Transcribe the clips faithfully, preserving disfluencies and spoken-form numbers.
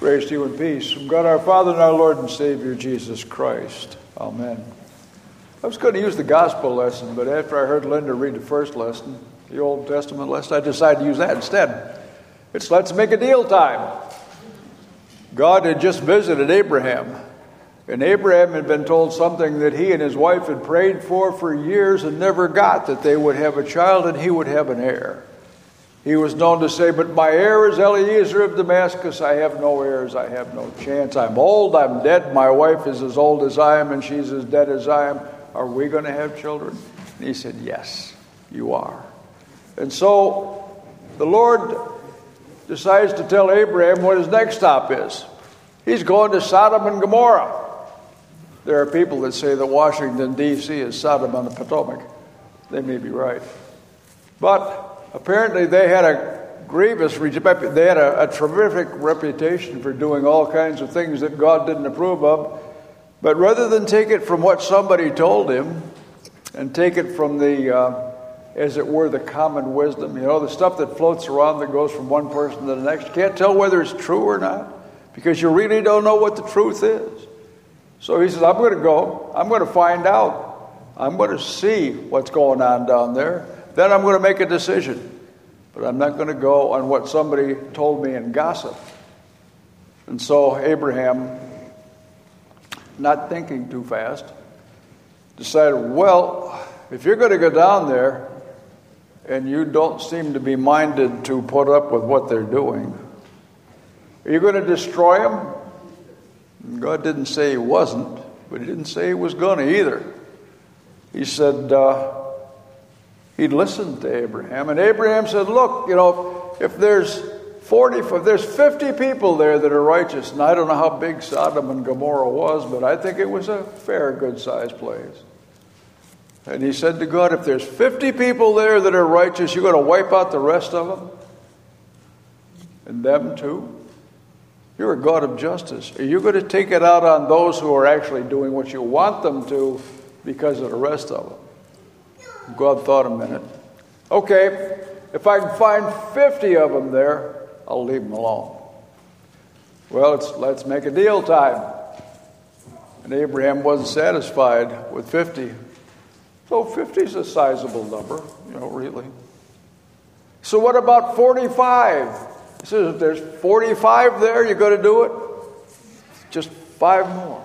Grace to you and peace from God our Father and our Lord and Savior Jesus Christ. Amen. I was going to use the gospel lesson, but after I heard Linda read the first lesson, the Old Testament lesson, I decided to use that instead. It's let's make a deal time. God had just visited Abraham, and Abraham had been told something that he and his wife had prayed for for years and never got, that they would have a child and he would have an heir. He was known to say, but my heir is Eliezer of Damascus. I have no heirs. I have no chance. I'm old. I'm dead. My wife is as old as I am, and she's as dead as I am. Are we going to have children? And he said, yes, you are. And so the Lord decides to tell Abraham what his next stop is. He's going to Sodom and Gomorrah. There are people that say that Washington, D C is Sodom on the Potomac. They may be right. But apparently they had a grievous, they had a, a terrific reputation for doing all kinds of things that God didn't approve of. But rather than take it from what somebody told him and take it from the, uh, as it were, the common wisdom, you know, the stuff that floats around that goes from one person to the next, you can't tell whether it's true or not because you really don't know what the truth is. So he says, I'm going to go. I'm going to find out. I'm going to see what's going on down there. Then I'm going to make a decision. But I'm not going to go on what somebody told me in gossip. And so Abraham, not thinking too fast, decided, well, if you're going to go down there and you don't seem to be minded to put up with what they're doing, are you going to destroy them? And God didn't say he wasn't, but he didn't say he was going to either. He said, uh, He'd listened to Abraham, and Abraham said, look, you know, if there's forty, if there's fifty people there that are righteous, and I don't know how big Sodom and Gomorrah was, but I think it was a fair, good-sized place. And he said to God, if there's fifty people there that are righteous, you're going to wipe out the rest of them? And them too? You're a God of justice. Are you going to take it out on those who are actually doing what you want them to because of the rest of them? God thought a minute. Okay, if I can find fifty of them there, I'll leave them alone. Well, it's, let's make a deal time. And Abraham wasn't satisfied with fifty. So fifty is a sizable number, you know, really. So what about forty-five? He says, if there's forty-five there, you're going to do it? Just five more.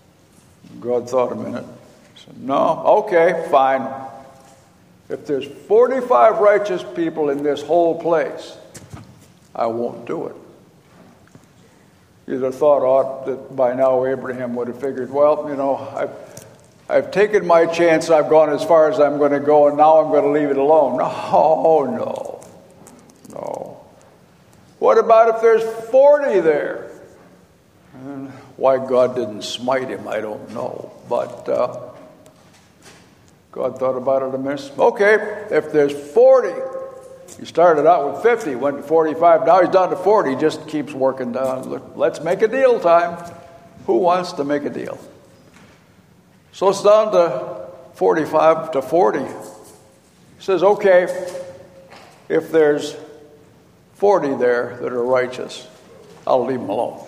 God thought a minute. He said, no, okay, fine. If there's forty-five righteous people in this whole place, I won't do it. You'd have thought ought that by now Abraham would have figured, well, you know, I've, I've taken my chance, I've gone as far as I'm going to go, and now I'm going to leave it alone. No, no, no. What about if there's forty there? And why God didn't smite him, I don't know. But uh, God thought about it a minute. Okay, if there's forty, he started out with fifty, went to forty-five, now he's down to forty, he just keeps working down. Look, let's make a deal time. Who wants to make a deal? So it's down to forty-five to forty. He says, okay, if there's forty there that are righteous, I'll leave them alone.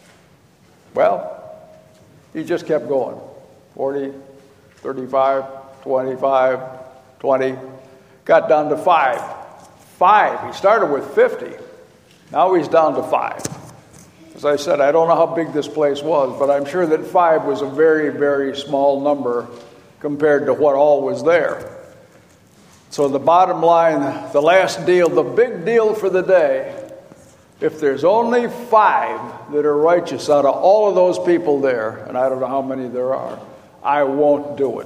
Well, he just kept going. forty, thirty-five, twenty-five, twenty, got down to five. Five. He started with fifty. Now he's down to five. As I said, I don't know how big this place was, but I'm sure that five was a very, very small number compared to what all was there. So the bottom line, the last deal, the big deal for the day, if there's only five that are righteous out of all of those people there, and I don't know how many there are, I won't do it.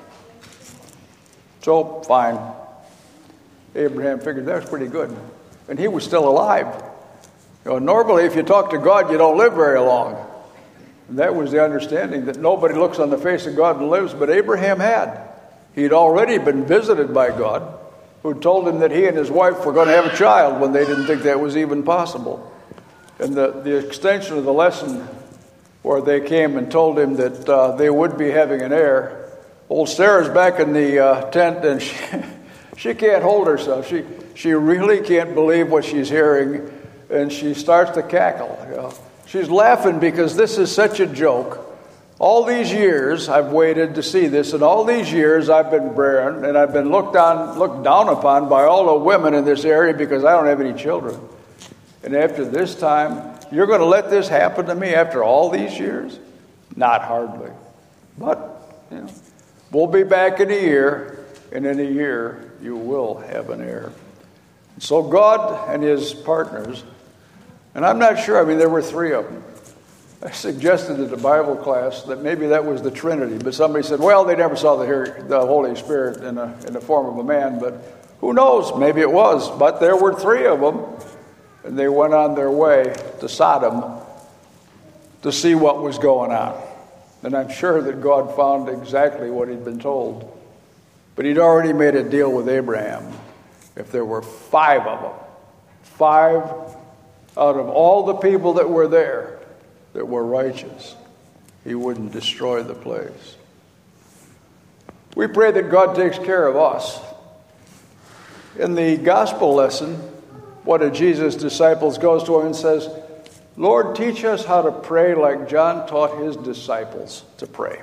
So, fine. Abraham figured that was pretty good. And he was still alive. You know, normally, if you talk to God, you don't live very long. And that was the understanding, that nobody looks on the face of God and lives, but Abraham had. He'd already been visited by God, who told him that he and his wife were going to have a child when they didn't think that was even possible. And the, the extension of the lesson, where they came and told him that uh, they would be having an heir, old Sarah's back in the uh, tent, and she, she can't hold herself. She she really can't believe what she's hearing, and she starts to cackle. You know. She's laughing because this is such a joke. All these years I've waited to see this, and all these years I've been barren, and I've been looked on, looked down upon by all the women in this area because I don't have any children. And after this time, you're going to let this happen to me after all these years? Not hardly. But, you know, we'll be back in a year, and in a year you will have an heir. So God and his partners, and I'm not sure, I mean, there were three of them. I suggested at the Bible class that maybe that was the Trinity, but somebody said, well, they never saw the, the Holy Spirit in, a, in the form of a man, but who knows? Maybe it was. But there were three of them, and they went on their way to Sodom to see what was going on. And I'm sure that God found exactly what he'd been told. But he'd already made a deal with Abraham. If there were five of them, five out of all the people that were there that were righteous, he wouldn't destroy the place. We pray that God takes care of us. In the gospel lesson, one of Jesus' disciples goes to him and says, Lord, teach us how to pray like John taught his disciples to pray.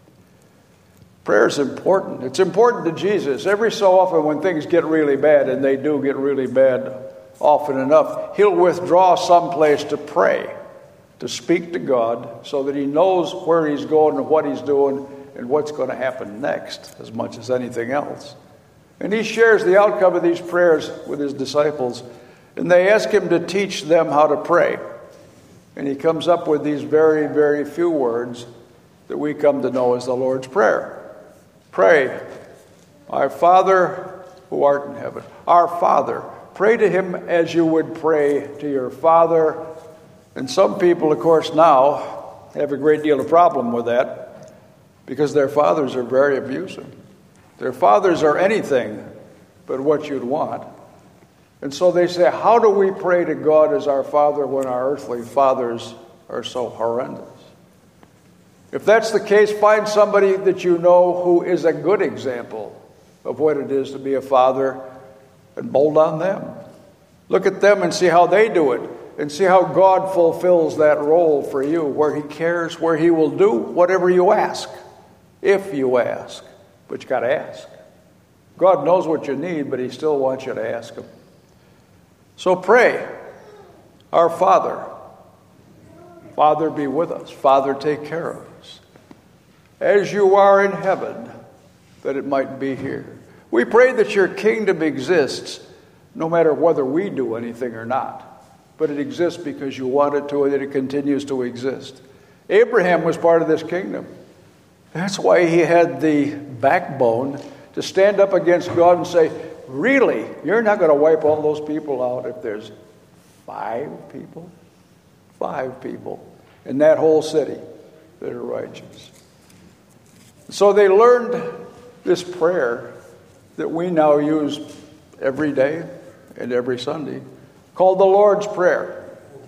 Prayer is important. It's important to Jesus. Every so often when things get really bad, and they do get really bad often enough, he'll withdraw someplace to pray, to speak to God so that he knows where he's going and what he's doing and what's going to happen next as much as anything else. And he shares the outcome of these prayers with his disciples, and they ask him to teach them how to pray. And he comes up with these very, very few words that we come to know as the Lord's Prayer. Pray, our Father who art in heaven. Our Father. Pray to him as you would pray to your father. And some people, of course, now have a great deal of problem with that because their fathers are very abusive. Their fathers are anything but what you'd want. And so they say, how do we pray to God as our Father when our earthly fathers are so horrendous? If that's the case, find somebody that you know who is a good example of what it is to be a father and mold on them. Look at them and see how they do it, and see how God fulfills that role for you, where he cares, where he will do whatever you ask, if you ask. But you got to ask. God knows what you need, but he still wants you to ask him. So pray, our Father. Father, be with us. Father, take care of us. As you are in heaven, that it might be here. We pray that your kingdom exists, no matter whether we do anything or not. But it exists because you want it to, and that it continues to exist. Abraham was part of this kingdom. That's why he had the backbone to stand up against God and say, really, you're not going to wipe all those people out if there's five people? Five people in that whole city that are righteous. So they learned this prayer that we now use every day and every Sunday, called the Lord's Prayer.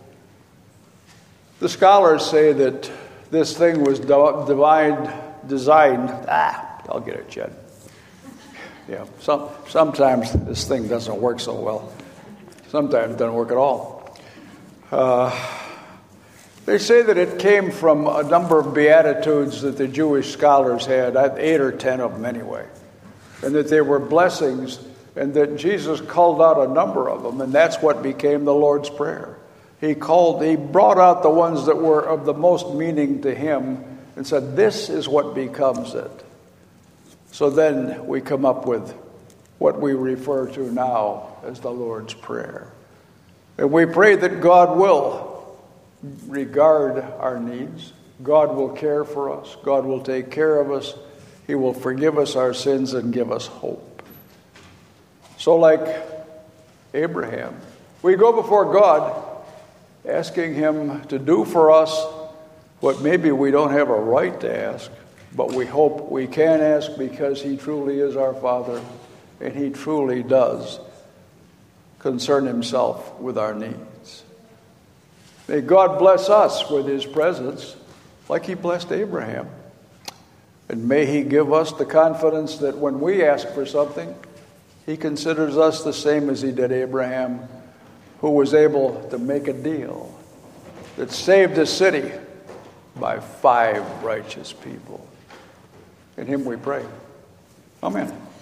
The scholars say that this thing was divine, designed. Ah, I'll get it, Jed. Yeah, some, sometimes this thing doesn't work so well. Sometimes it doesn't work at all. Uh, they say that it came from a number of beatitudes that the Jewish scholars had, eight or ten of them anyway, and that they were blessings, and that Jesus called out a number of them, and that's what became the Lord's Prayer. He called, he brought out the ones that were of the most meaning to him and said, this is what becomes it. So then we come up with what we refer to now as the Lord's Prayer. And we pray that God will regard our needs. God will care for us. God will take care of us. He will forgive us our sins and give us hope. So like Abraham, we go before God asking him to do for us what maybe we don't have a right to ask, but we hope we can ask because he truly is our Father, and he truly does concern himself with our needs. May God bless us with his presence like he blessed Abraham. And may he give us the confidence that when we ask for something, he considers us the same as he did Abraham, who was able to make a deal that saved this city by five righteous people. In him we pray. Amen.